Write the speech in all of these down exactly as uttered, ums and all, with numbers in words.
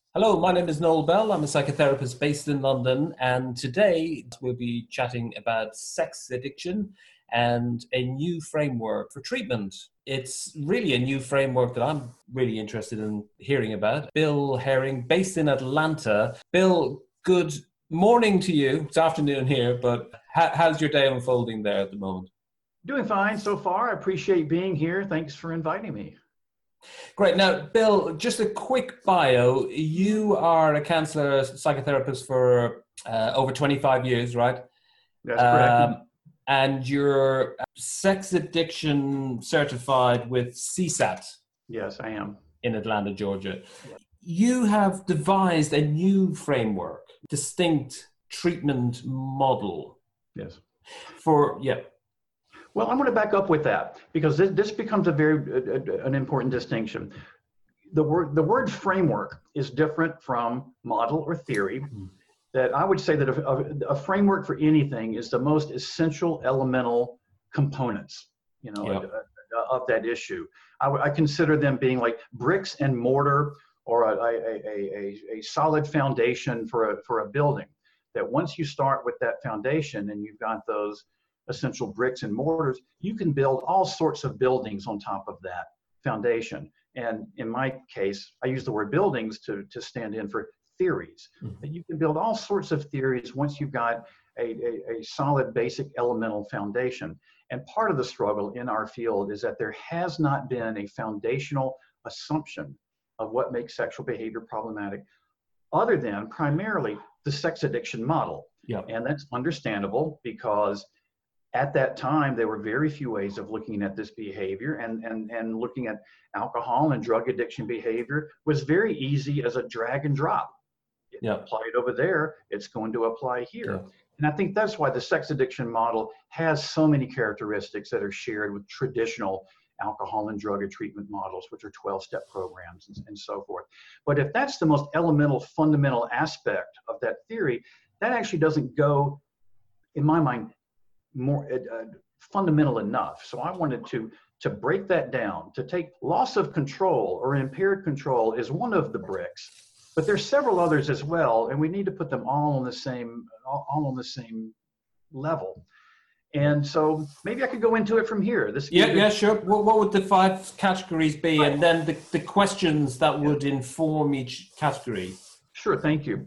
Hello, my name is Noel Bell. I'm a psychotherapist based in London, and today we'll be chatting about sex addiction and a new framework for treatment. It's really a new framework that I'm really interested in hearing about. Bill Herring, based in Atlanta. Bill, good morning to you. It's afternoon here, but how, how's your day unfolding there at the moment? Doing fine so far. I appreciate being here. Thanks for inviting me. Great. Now, Bill, just a quick bio. You are a counselor, psychotherapist for uh, over twenty-five years, right? That's correct. Um, and you're sex addiction certified with C SAT Yes, I am. in Atlanta, Georgia. Yeah. You have devised a new framework, distinct treatment model Yes. for, yeah. Well, I'm going to back up with that because this, this becomes a very uh, uh, an important distinction. The word the word framework is different from model or theory. That I would say that a, a, a framework for anything is the most essential elemental components, you know, Yeah. uh, of that issue. I, w- I consider them being like bricks and mortar, or a, a, a, a, a solid foundation for a, for a building. That once you start with that foundation and you've got those essential bricks and mortars, you can build all sorts of buildings on top of that foundation. And in my case, I use the word buildings to, to stand in for theories. Mhm. That you can build all sorts of theories once you've got a, a, a solid basic elemental foundation. And part of the struggle in our field is that there has not been a foundational assumption of what makes sexual behavior problematic, other than primarily the sex addiction model. Yeah. And that's understandable because at that time, there were very few ways of looking at this behavior, and, and, and looking at alcohol and drug addiction behavior was very easy as a drag and drop. It Yeah. applied over there, it's going to apply here. Yeah. And I think that's why the sex addiction model has so many characteristics that are shared with traditional alcohol and drug treatment models, which are twelve-step programs and, and so forth. But if that's the most elemental, fundamental aspect of that theory, that actually doesn't go, in my mind, more uh, fundamental enough. So I wanted to to break that down, to take loss of control or impaired control is one of the bricks, but there's several others as well, and we need to put them all on the same all, all on the same level. And so maybe I could go into it from here. This Yeah, yeah, sure. What, what would the five categories be? Right. And then the, the questions that would inform each category. Sure, thank you.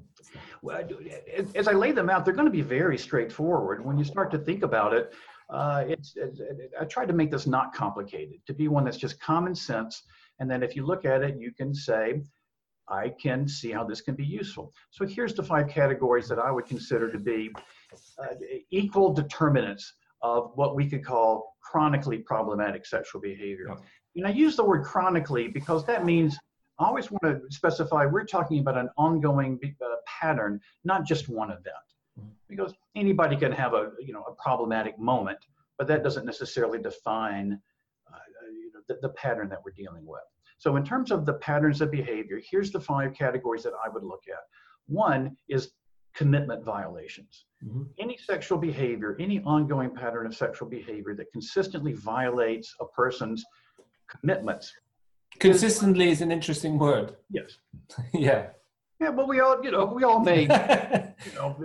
Well, as I lay them out, they're going to be very straightforward. When you start to think about it, uh, it's, it's, I tried to make this not complicated, to be one that's just common sense. And then if you look at it, you can say, I can see how this can be useful. So here's the five categories that I would consider to be uh, equal determinants of what we could call chronically problematic sexual behavior. Yeah. And I use the word chronically because that means I always want to specify we're talking about an ongoing uh, pattern, not just one event. Because anybody can have a you know a problematic moment, but that doesn't necessarily define uh, you know, the, the pattern that we're dealing with. So in terms of the patterns of behavior, here's the five categories that I would look at. One is commitment violations. Mm-hmm. Any sexual behavior, any ongoing pattern of sexual behavior that consistently violates a person's commitments. Consistently is, is an interesting word. Yes. Yeah. Yeah, but we all, you know, we all may, you know,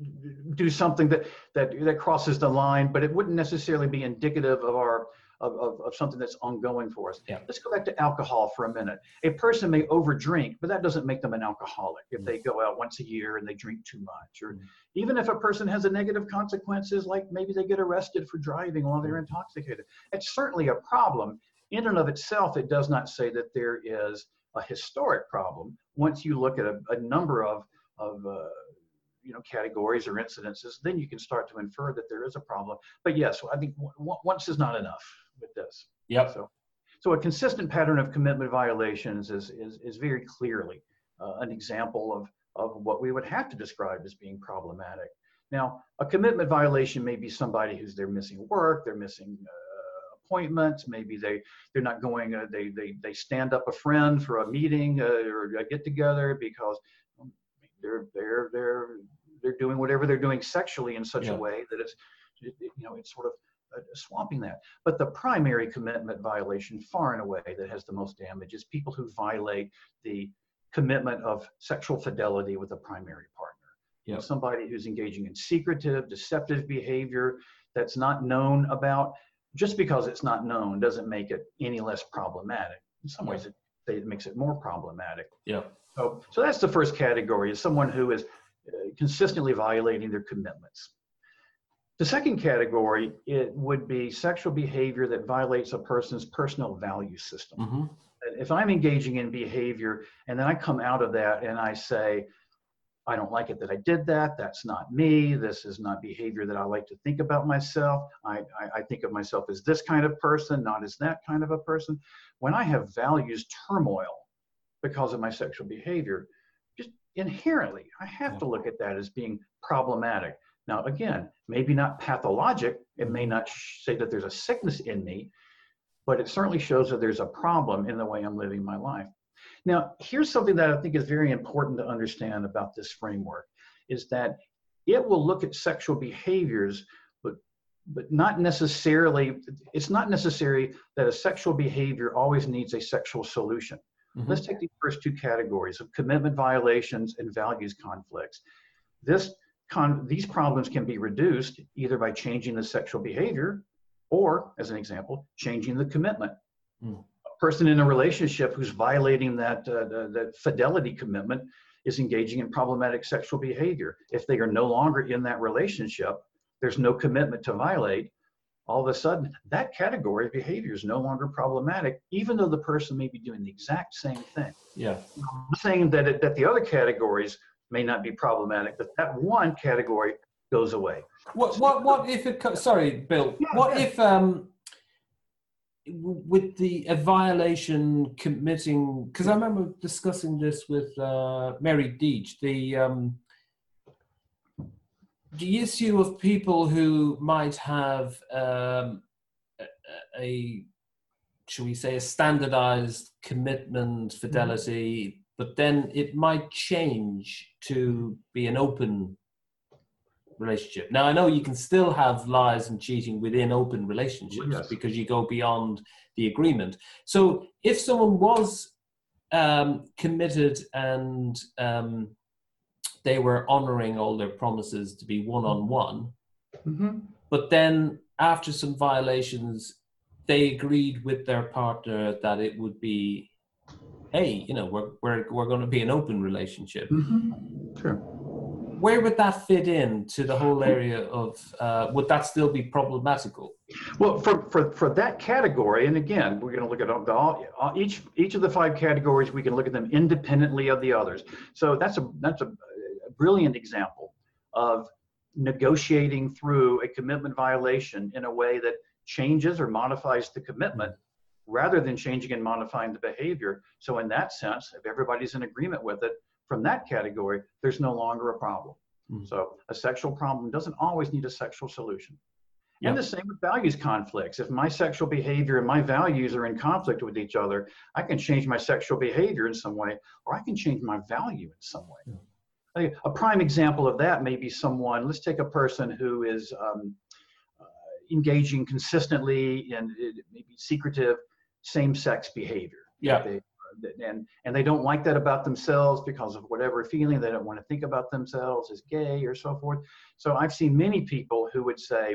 do something that that that crosses the line, but it wouldn't necessarily be indicative of our of, of, of something that's ongoing for us. Yeah. Let's go back to alcohol for a minute. A person may overdrink, but that doesn't make them an alcoholic if they go out once a year and they drink too much. Or even if a person has a negative consequences, like maybe they get arrested for driving while they're intoxicated. It's certainly a problem. In and of itself, it does not say that there is a historic problem. Once you look at a, a number of, of uh, you know, categories or incidences, then you can start to infer that there is a problem. But yes, I think w- once is not enough with this. Yep. So, so a consistent pattern of commitment violations is, is, is very clearly uh, an example of, of what we would have to describe as being problematic. Now, a commitment violation may be somebody who's they're missing work, they're missing uh, appointments, maybe they they're not going uh, they they they stand up a friend for a meeting uh, or a get together because they're they're they're they're doing whatever they're doing sexually in such Yeah. a way that it's you know it's sort of uh, swamping that. But the primary commitment violation far and away that has the most damage is people who violate the commitment of sexual fidelity with a primary partner. Yep. Somebody who's engaging in secretive, deceptive behavior that's not known about. Just because it's not known doesn't make it any less problematic. In some ways, it, it makes it more problematic. Yeah. So, so that's the first category, is someone who is uh, consistently violating their commitments. The second category, it would be sexual behavior that violates a person's personal value system. Mm-hmm. If I'm engaging in behavior and then I come out of that and I say, I don't like it that I did that, that's not me, this is not behavior that I like to think about myself, I, I, I think of myself as this kind of person, not as that kind of a person. When I have values turmoil because of my sexual behavior, just inherently, I have yeah. to look at that as being problematic. Now, again, maybe not pathologic, it may not say that there's a sickness in me, but it certainly shows that there's a problem in the way I'm living my life. Now, here's something that I think is very important to understand about this framework, is that it will look at sexual behaviors, but, but not necessarily, it's not necessary that a sexual behavior always needs a sexual solution. Mm-hmm. Let's take the first two categories of commitment violations and values conflicts. This con these problems can be reduced either by changing the sexual behavior or, as an example, changing the commitment. Mm. Person in a relationship who's violating that, uh, the, that fidelity commitment is engaging in problematic sexual behavior. If they are no longer in that relationship, there's no commitment to violate, all of a sudden that category of behavior is no longer problematic, even though the person may be doing the exact same thing. Yeah. I'm saying that, it, that the other categories may not be problematic, but that one category goes away. What, what, what if it, sorry, Bill, yeah, what yeah. if, um, with the a violation committing, because I remember discussing this with uh, Mary Deach, the um, the issue of people who might have um, a, a, shall we say, a standardized commitment, fidelity, mm-hmm. but then it might change to be an open relationship. Now, I know you can still have lies and cheating within open relationships yes. because you go beyond the agreement. So if someone was um, committed and um, they were honoring all their promises to be one-on-one, mm-hmm. but then after some violations, they agreed with their partner that it would be, hey, you know, we're, we're, we're going to be an open relationship. Mm-hmm. Sure. Where would that fit in to the whole area of, uh, would that still be problematical? Well, for, for, for that category, and again, we're going to look at all, all, each, each of the five categories, we can look at them independently of the others. So that's a, that's a, a brilliant example of negotiating through a commitment violation in a way that changes or modifies the commitment rather than changing and modifying the behavior. So in that sense, if everybody's in agreement with it, from that category, there's no longer a problem. Mm-hmm. So a sexual problem doesn't always need a sexual solution. Yep. And the same with values conflicts. If my sexual behavior and my values are in conflict with each other, I can change my sexual behavior in some way, or I can change my value in some way. Yeah. A prime example of that may be someone, let's take a person who is um, uh, engaging consistently in uh, maybe secretive same-sex behavior. Yeah. They, And, and they don't like that about themselves because of whatever feeling. They don't want to think about themselves as gay or so forth. So I've seen many people who would say,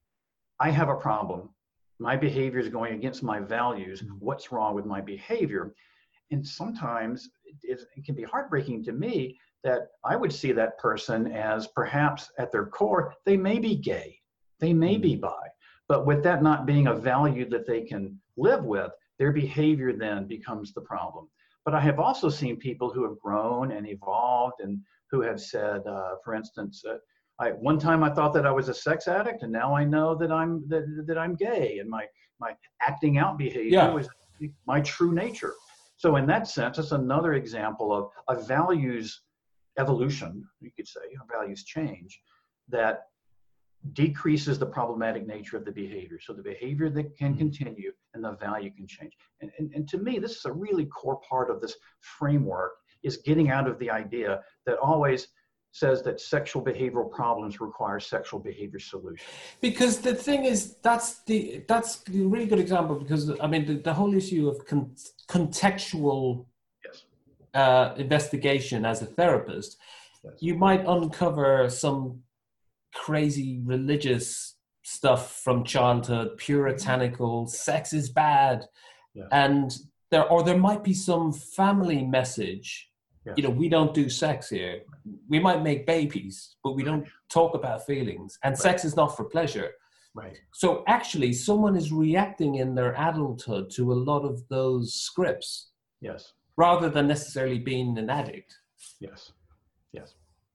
I have a problem. My behavior is going against my values. What's wrong with my behavior? And sometimes it, it can be heartbreaking to me that I would see that person as perhaps at their core, they may be gay, they may be bi, but with that not being a value that they can live with, their behavior then becomes the problem. But I have also seen people who have grown and evolved and who have said, uh, for instance, uh, I, one time I thought that I was a sex addict, and now I know that I'm that, that I'm gay, and my my acting out behavior yeah. was my true nature. So in that sense, it's another example of a values evolution, you could say, a values change that decreases the problematic nature of the behavior. So the behavior that can continue and the value can change. And, and, and to me, this is a really core part of this framework, is getting out of the idea that always says that sexual behavioral problems require sexual behavior solutions. Because the thing is, that's the that's a really good example, because I mean, the, the whole issue of con contextual yes. uh, investigation as a therapist, Yes. you might uncover some crazy religious stuff from childhood, puritanical, sex is bad, Yes. and there or there might be some family message. Yes. You know, we don't do sex here. We might make babies, but we don't talk about feelings, and Right. sex is not for pleasure. Right. So actually, someone is reacting in their adulthood to a lot of those scripts Yes. rather than necessarily being an addict. Yes. Yes.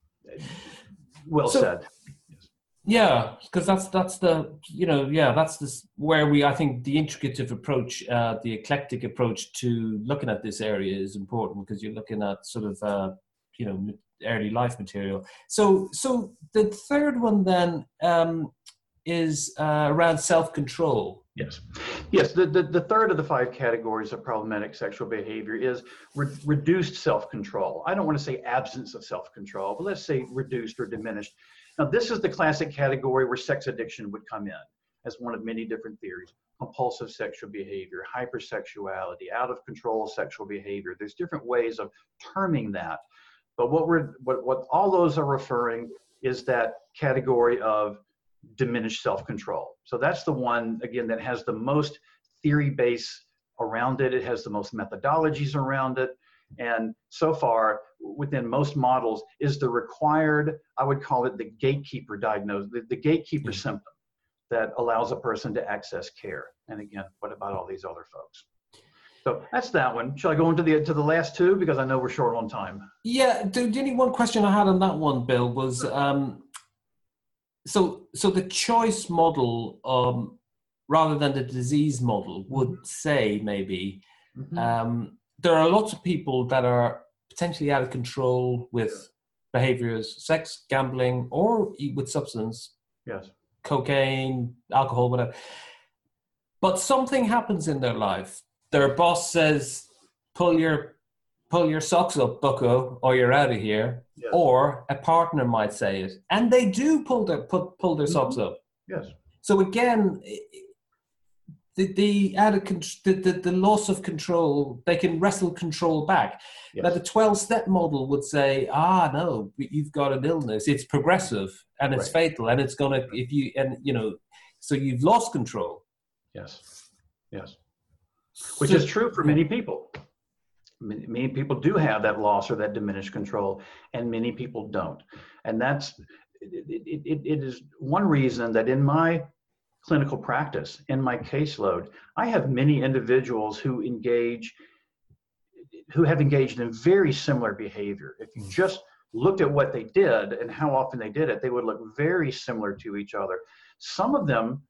Well So, said. Yes. yeah, because that's that's the you know yeah that's this where we I think the integrative approach, uh, the eclectic approach to looking at this area is important, because you're looking at sort of uh, you know early life material. So so the third one then um, is uh, around self-control. Yes. Yes. The, the, the third of the five categories of problematic sexual behavior is re- reduced self-control. I don't want to say absence of self-control, but let's say reduced or diminished. Now, this is the classic category where sex addiction would come in as one of many different theories. Compulsive sexual behavior, hypersexuality, out of control sexual behavior. There's different ways of terming that. But what we're what, what all those are referring is that category of diminished self-control. So that's the one, again, that has the most theory base around it. It has the most methodologies around it. And so far, within most models, is the required, I would call it the gatekeeper diagnosis, the, the gatekeeper Yeah. symptom that allows a person to access care. And again, what about all these other folks? So that's that one. Shall I go into the to the last two, because I know we're short on time? Yeah, the, the only one question I had on that one, Bill, was um, so so the choice model, um, rather than the disease model, would say maybe Mm-hmm. um, there are lots of people that are potentially out of control with behaviors, sex, gambling, or with substance, Yes. cocaine, alcohol, whatever. But something happens in their life. Their boss says, pull your pull your socks up, bucko, or you're out of here. Yes. Or a partner might say it. And they do pull their put, pull their socks Mhm. up. Yes. So again, the the, out of, the, the, the loss of control, they can wrestle control back. Yes. Now, the twelve-step model would say, ah, no, you've got an illness. It's progressive, and it's Right. fatal, and it's going to, if you, and you know, so you've lost control. Yes. Yes. Which So- is true for many people. Many, many people do have that loss or that diminished control, and many people don't. And that's, it, it, it, it is one reason that in my clinical practice, in my caseload, I have many individuals who engage, who have engaged in very similar behavior. If you just looked at what they did and how often they did it, they would look very similar to each other. Some of them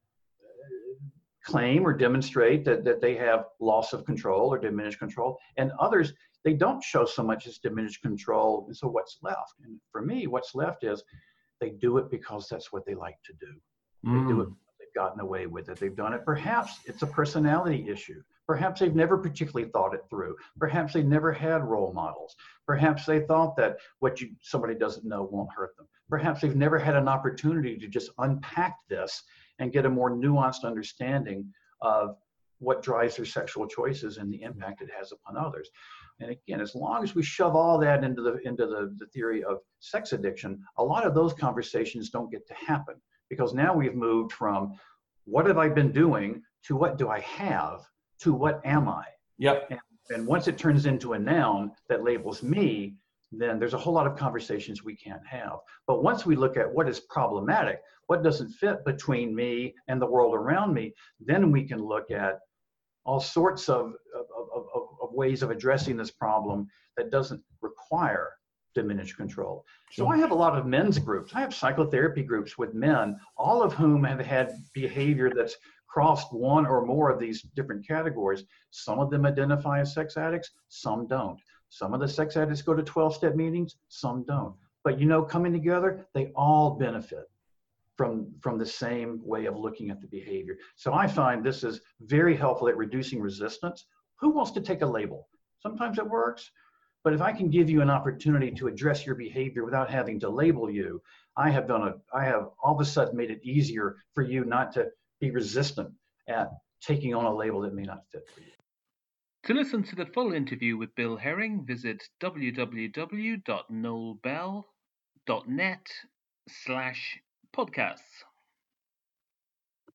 claim or demonstrate that, that they have loss of control or diminished control, and others, they don't show so much as diminished control. And so what's left? And for me, what's left is they do it because that's what they like to do. They do it Mm. because they've gotten away with it. They've done it. Perhaps it's a personality issue. Perhaps they've never particularly thought it through. Perhaps they never had role models. Perhaps they thought that what you somebody doesn't know won't hurt them. Perhaps they've never had an opportunity to just unpack this and get a more nuanced understanding of what drives their sexual choices and the impact it has upon others. And again, as long as we shove all that into the into the, the theory of sex addiction, a lot of those conversations don't get to happen, because now we've moved from what have I been doing to what do I have to what am I? Yep. And, and once it turns into a noun that labels me, then there's a whole lot of conversations we can't have. But once we look at what is problematic, what doesn't fit between me and the world around me, then we can look at all sorts of, of, of, of, of ways of addressing this problem that doesn't require diminished control. So I have a lot of men's groups. I have psychotherapy groups with men, all of whom have had behavior that's crossed one or more of these different categories. Some of them identify as sex addicts, some don't. Some of the sex addicts go to twelve-step meetings, some don't. But you know, coming together, they all benefit from, from the same way of looking at the behavior. So I find this is very helpful at reducing resistance. Who wants to take a label? Sometimes it works, but if I can give you an opportunity to address your behavior without having to label you, I have done a, I have all of a sudden made it easier for you not to be resistant at taking on a label that may not fit for you. To listen to the full interview with Bill Herring, visit w w w dot noel bell dot net slash podcasts.